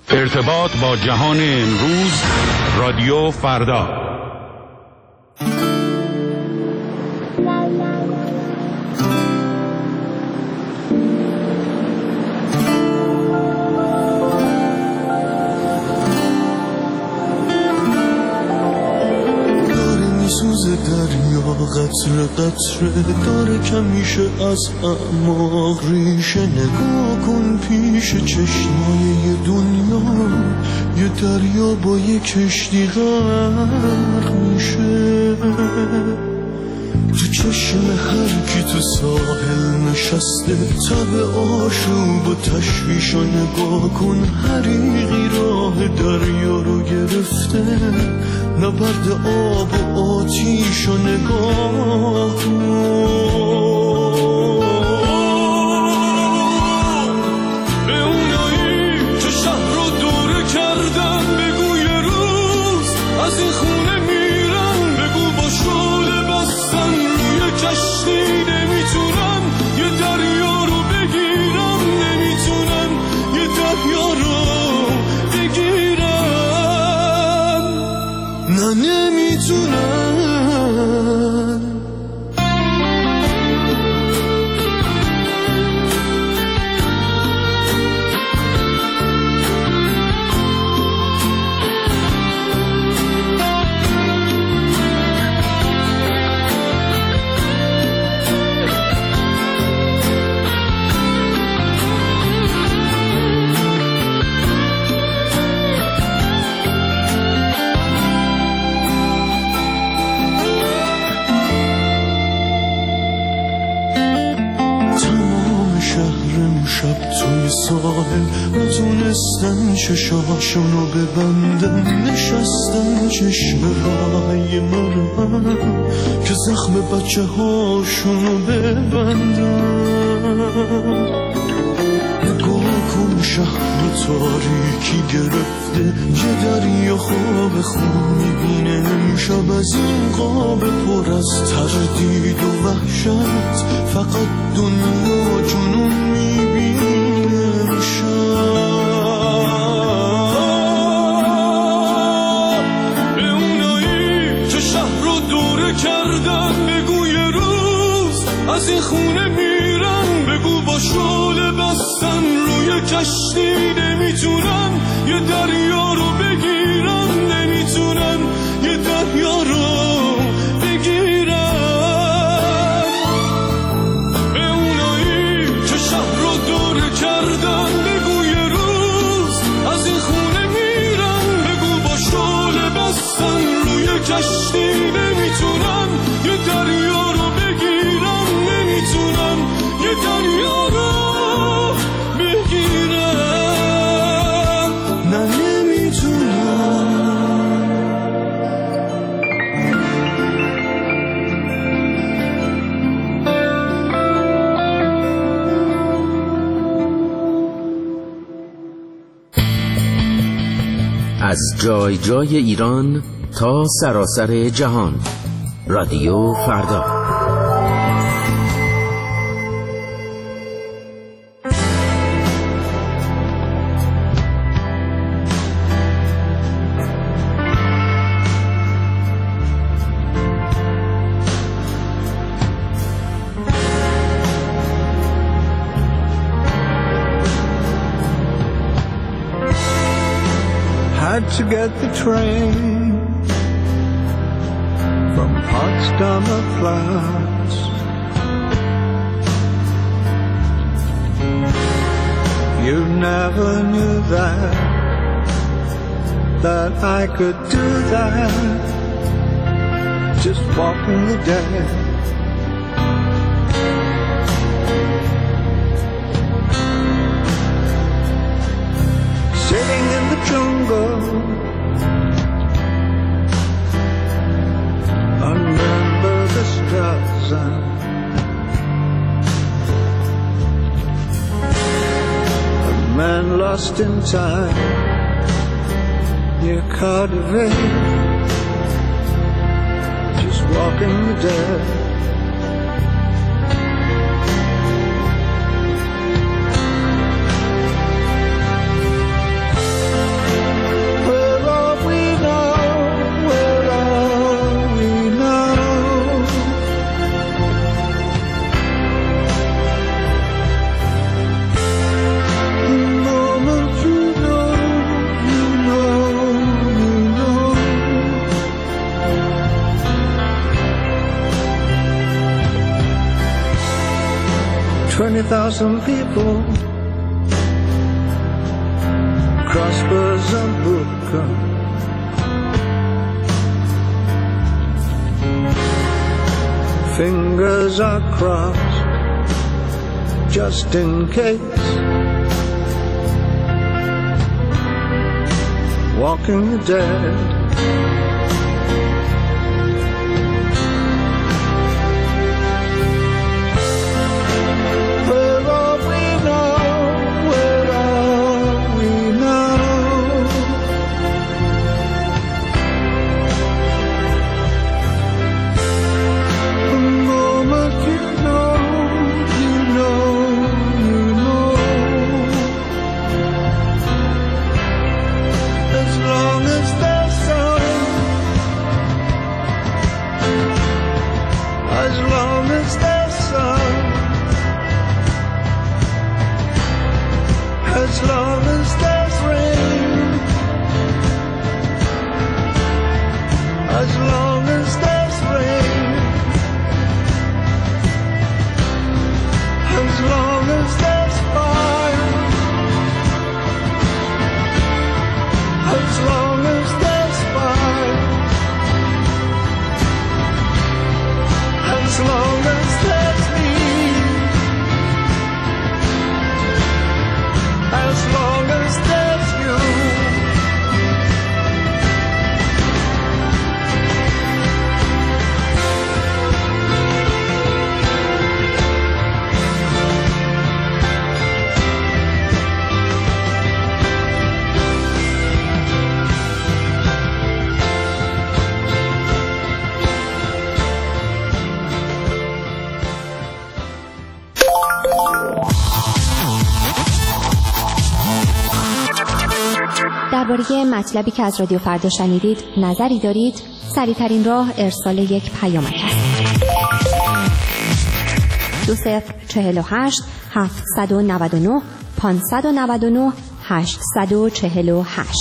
ارتباط با جهان امروز، رادیو فردا. دریا قطره قطره داره کمیشه از اعماق ریشه. نگاه کن پیش چشمای یه دنیا، یه دریا با یه کشتی غرق میشه. تو چشم هر کی تو ساحل نشسته، تب آشوب و تشویش رو نگاه کن. حریقی راه دریا رو گرفته، نبرد آب و آتیش رو نگاه کن. به اونایی که شهر رو دوره کردن بگو یه روز از این خونه میرن. بگو با شعله بستن روی کشتی نمیتونن یه دریا رو بگیرن. نمیتونن یه دریا رو بگیرن. نه نمیتونن. ساحل نتونستن چشاشونو ببندن، نشستن چشم رای مرمن که زخم بچه هاشونو ببندن. نگاه کن شهر تاریکی گرفته، یه دریا خواب خون میبینه امشب. از این قاب پر از تردید و وحشت، فقط دنیا جنون میبینه. به اونایی که شهر رو دوره کردن بگو یه روز از این خونه میرن. بگو با شعله بستن روی کشتی نمیتونن یه دریا رو بگیرن. نمیتونن یه دریا رو بگیرن. به اونایی که شهر رو دوره کردن بگو یه روز از این خونه میرن. بگو با شعله بستن روی کشتی نمیتونن یه دریا رو بگیرن. نمیتونن یه دریا رو بگیرن. نه نمیتونن. از جای جای ایران تا سراسر جهان، رادیو فردا. Had to get the train from Potsdamer Platz. You never knew that I could do that, just walking the dead. Sitting in the jungle under the Straße, a man lost in time near Cardiff, just walking the dead. 1,000 people, crossbows and buka. Fingers are crossed just in case. Walking the dead. درباره مطلبی که از رادیو فردا شنیدید نظری دارید؟ سریع‌ترین راه ارسال یک پیامک است. 2048 799 599 848.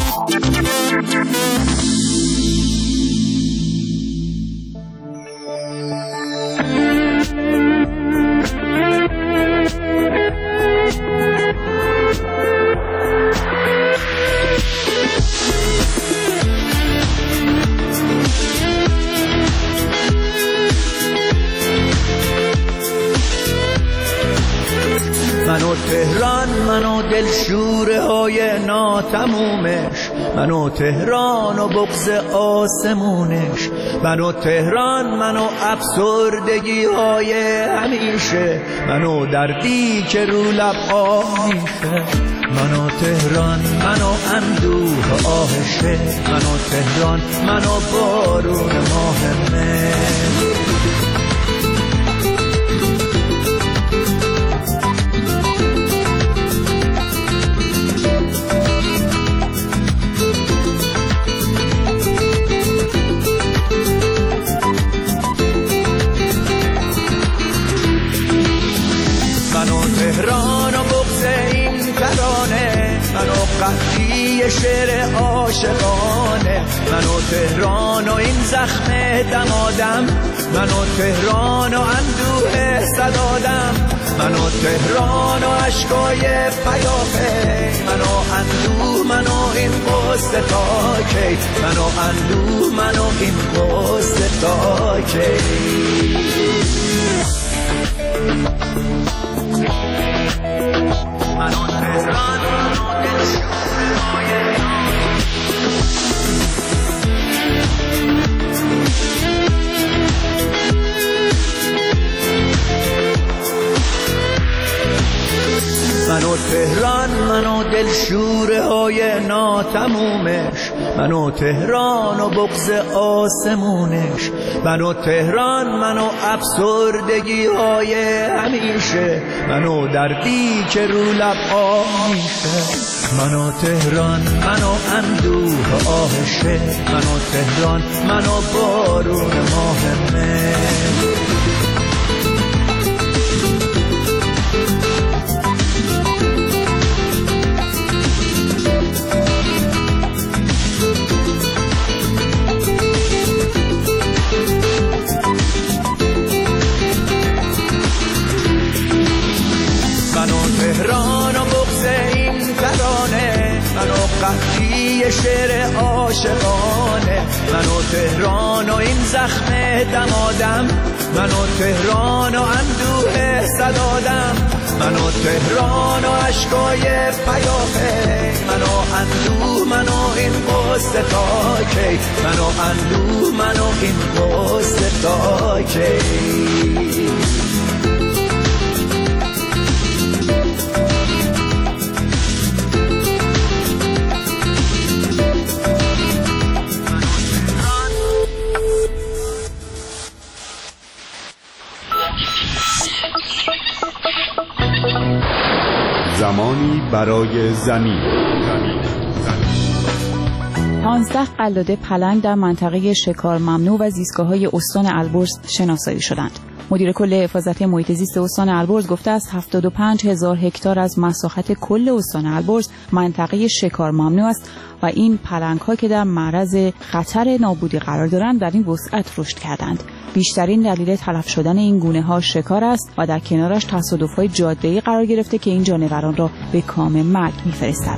منو تهران، منو دلشوره های ناتمومش، منو تهران و بغض آسمونش، منو تهران، منو افسردگی های همیشه، منو دردی که رو لب آه میشه. منو تهران، منو اندوه آهشه، منو تهران، منو بارون ماه مه. تهران و بغض این ترانه، منو قحطی شعر عاشقانه، منو تهران و این زخم دمادم، منو تهران و اندوه صدادم، منو تهران و عشقای پیاپی، منو اندوه، منو این قصه تا کی، منو اندوه، منو این قصه تا کی. منو تهران، منو دلشوره های منو تهران، منو دلشوره های ناتمومش، منو تهران و بغض آسمونش، منو تهران، منو افسردگی های همیشه، منو دردی که رو لب آه میشه. منو تهران، منو اندوه آهشه، منو تهران، منو بارون ماه مه. قطعی شعر عاشقانه، من و تهران و این زخم دمادم، من و تهران و اندوه صدادم، من و تهران و عشقای پیاپی، من و اندوه، من و این قصه تا کی، من و اندوه، من و این قصه تا کی. زمانی برای زمین. 15 قلاده پلنگ در منطقه شکار ممنوع و زیستگاه‌های استان البرز شناسایی شدند. مدیر کل حفاظت محیط زیست استان البرز گفته است 75,000 هکتار از مساحت کل استان البرز منطقه شکار ممنوع است و این پلنگ‌ها که در معرض خطر نابودی قرار دارند در این وسعت رشد کردند. بیشترین دلیل تلف شدن این گونه‌ها شکار است و در کنارش تصادف‌های جاده‌ای قرار گرفته که این جانوران را به کام مرگ می‌فرستد.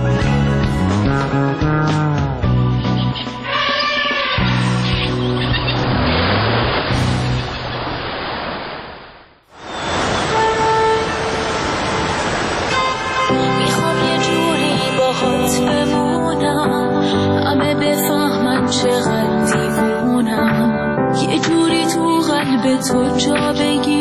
میخوام یه جوری باهات بمونم، همه بفهمن چقدر دیوونم، یه جوری تو قلب تو جا بگیرم،